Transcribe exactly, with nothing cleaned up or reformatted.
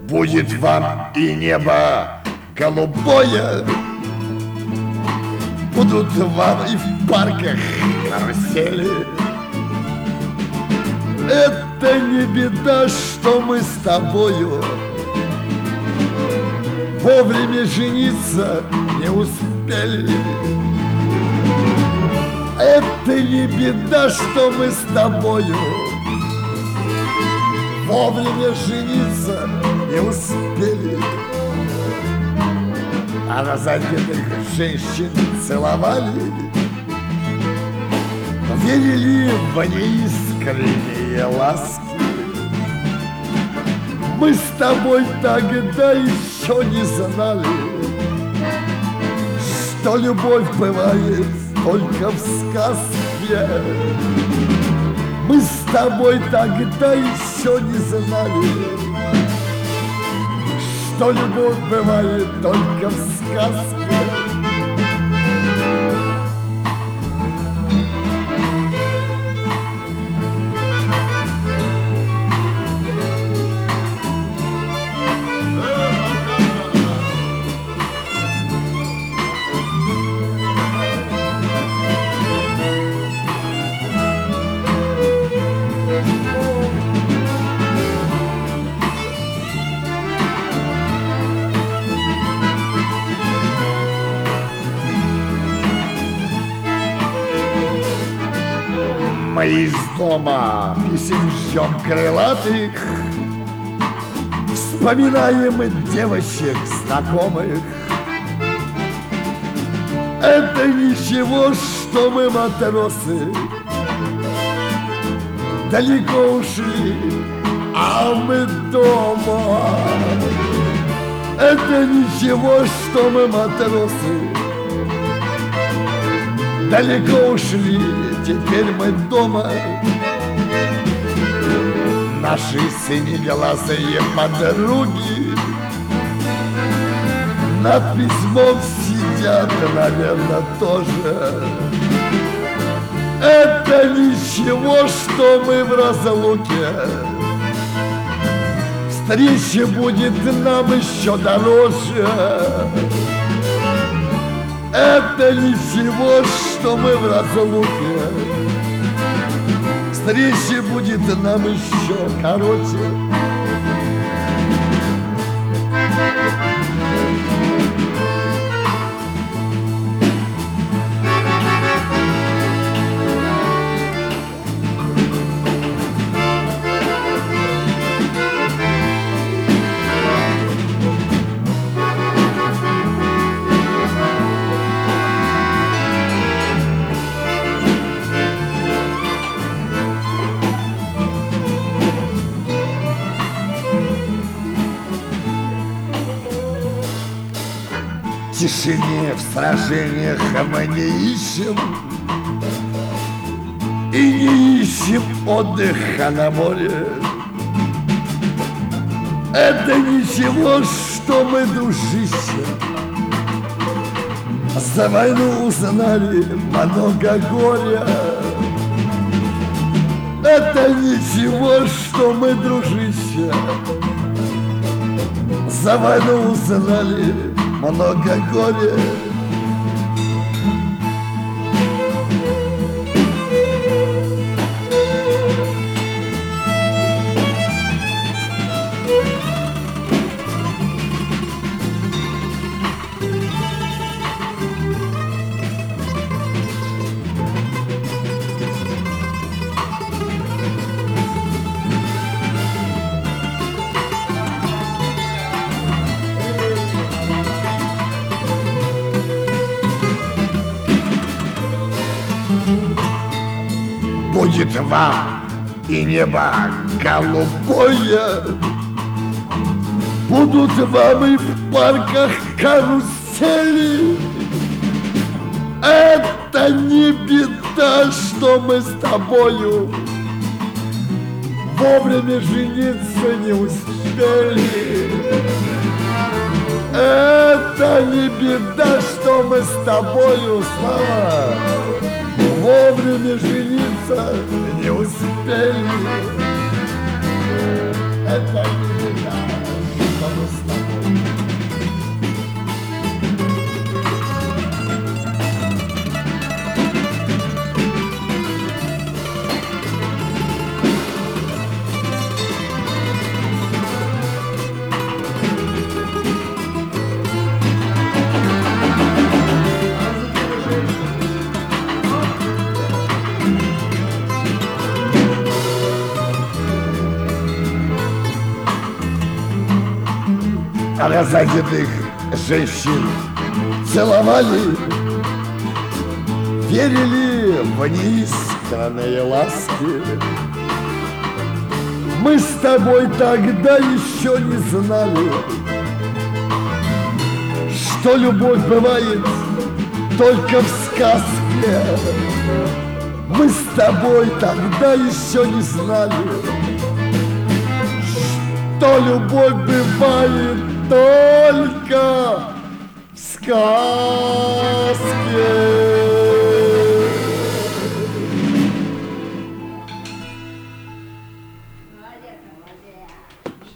Будет вам и небо голубое, будут вам и в парках карусели. Это не беда, что мы с тобою вовремя жениться не успели. Это не беда, что мы с тобою вовремя жениться не успели. А разодетых женщин целовали, верили в неискренние ласки. Мы с тобой тогда еще не знали, что любовь бывает только в сказке. Мы с тобой тогда еще не знали, что любовь бывает только в сказке. Мы из дома писем ждем крылатых, вспоминаем девочек знакомых. Это ничего, что мы матросы далеко ушли, а мы дома. Это ничего, что мы матросы далеко ушли, теперь мы дома. Наши синеглазые подруги над письмом сидят, наверное, тоже. Это ничего, что мы в разлуке, встреча будет нам еще дороже. Это ничего, что мы в разлуке, встреча будет нам еще короче. В тишине, в сражениях мы не ищем, и не ищем отдыха на море. Это ничего, что мы, дружище, за войну узнали много горя. Это ничего, что мы, дружище, за войну узнали много горя. Будет вам и небо голубое, будут вам и в парках карусели. Это не беда, что мы с тобою вовремя жениться не успели. Это не беда, что мы с тобою, Слава, вовремя жениться не успели. Это не беда, что А разодетых женщин целовали, верили в неискренние ласки. Мы с тобой тогда еще не знали, что любовь бывает только в сказке. Мы с тобой тогда еще не знали, что любовь бывает только в сказке.